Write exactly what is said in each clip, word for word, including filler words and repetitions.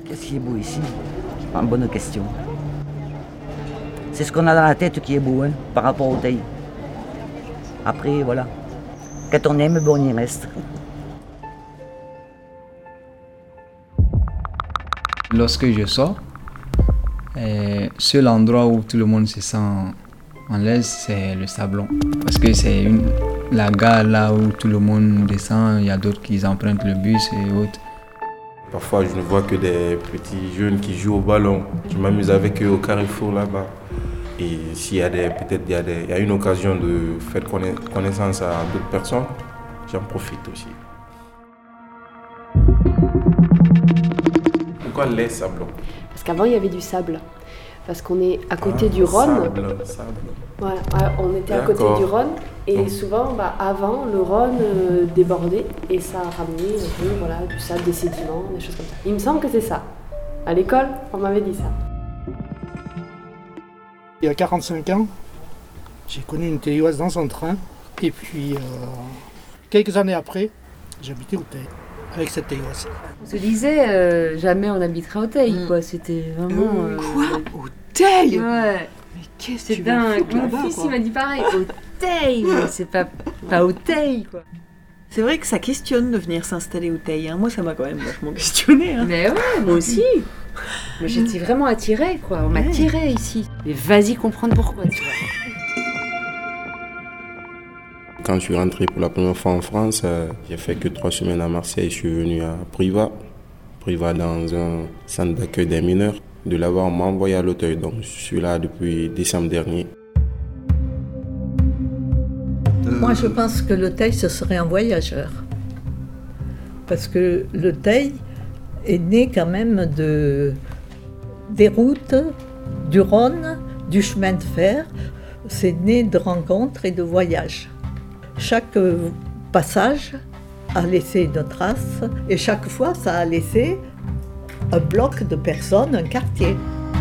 Qu'est-ce qui est beau ici? Une bonne question. C'est ce qu'on a dans la tête qui est beau, hein, par rapport au Teil. Après, voilà. Quand on aime, bon, on y reste. Lorsque je sors, euh, seul endroit où tout le monde se sent en l'aise, c'est le Sablon. Parce que c'est une, la gare là où tout le monde descend, il y a d'autres qui empruntent le bus et autres. Parfois, je ne vois que des petits jeunes qui jouent au ballon. Je m'amuse avec eux au Carrefour là-bas. Et s'il y a des, peut-être il y a, des, il y a une occasion de faire connaissance à d'autres personnes, j'en profite aussi. Pourquoi les sablons? Parce qu'avant, il y avait du sable. Parce qu'on est à côté ah, du Rhône. Sable, sable. Voilà, on était à côté du Rhône. Et mmh. souvent, bah, avant, le Rhône euh, débordait et ça ramenait un peu, voilà, du sable, des sédiments, des choses comme ça. Il me semble que c'est ça. À l'école, on m'avait dit ça. Il y a quarante-cinq ans, j'ai connu une Théoise dans son train. Et puis, euh, quelques années après, j'habitais au Teil. Avec cette Théoise. On se disait, euh, jamais on habitera au Teil, mmh. quoi. C'était vraiment... Euh, quoi euh... Au Teil? Ouais. Mais qu'est-ce que tu dingue. veux Mon fils, il m'a dit pareil. Au Teil, mais c'est pas, pas au Teil, quoi. C'est vrai que ça questionne de venir s'installer au Teil. Hein. Moi, ça m'a quand même vachement questionné. Hein. Mais ouais, moi aussi. Moi, j'étais vraiment attirée, quoi. On m'a ouais. attirée ici. Mais vas-y comprendre pourquoi, tu vois. Quand je suis rentré pour la première fois en France, euh, j'ai fait que trois semaines à Marseille. Je suis venu à Privas, Privas dans un centre d'accueil des mineurs. De là-bas, on m'a envoyé à l'Auteuil, donc je suis là depuis décembre dernier. Moi, je pense que le Teil, ce serait un voyageur. Parce que le Teil est né quand même de, des routes, du Rhône, du chemin de fer. C'est né de rencontres et de voyages. Chaque passage a laissé une trace et chaque fois, ça a laissé un bloc de personnes, un quartier.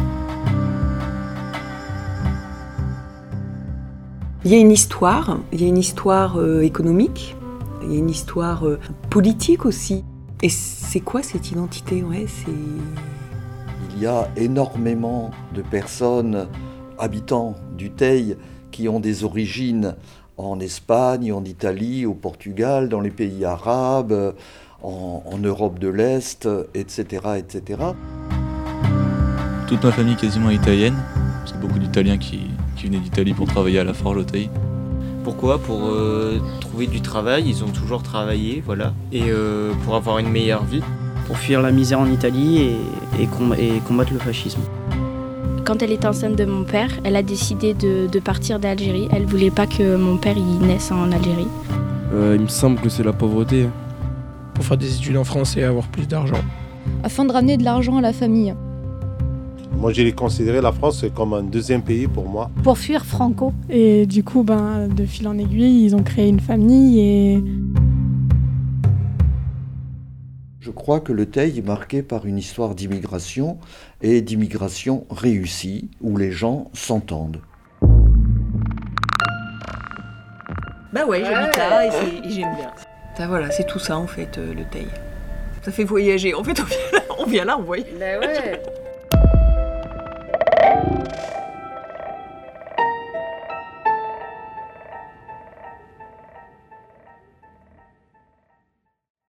Il y a une histoire, il y a une histoire euh, économique, il y a une histoire euh, politique aussi. Et c'est quoi cette identité? Ouais, c'est... Il y a énormément de personnes, habitants du Teil, qui ont des origines en Espagne, en Italie, au Portugal, dans les pays arabes, en, en Europe de l'Est, et cetera, et cetera. Toute ma famille quasiment est italienne. C'est beaucoup d'Italiens qui, qui venaient d'Italie pour travailler à la forge au Teil. Pourquoi? Pour euh, trouver du travail, ils ont toujours travaillé, voilà. Et euh, pour avoir une meilleure vie. Pour fuir la misère en Italie et, et, com- et combattre le fascisme. Quand elle était enceinte de mon père, elle a décidé de, de partir d'Algérie. Elle voulait pas que mon père y naisse en Algérie. Euh, il me semble que c'est la pauvreté. Pour faire des études en France et avoir plus d'argent. Afin de ramener de l'argent à la famille. Moi, j'ai considéré la France comme un deuxième pays pour moi. Pour fuir Franco. Et du coup, ben, de fil en aiguille, ils ont créé une famille et... Je crois que le Teil est marqué par une histoire d'immigration et d'immigration réussie, où les gens s'entendent. Bah ouais, j'habite là et, et j'aime bien. Ça, voilà, c'est tout ça en fait, euh, le Teil. Ça fait voyager. En fait, on vient là, on, vient là, on voyage. Bah ouais.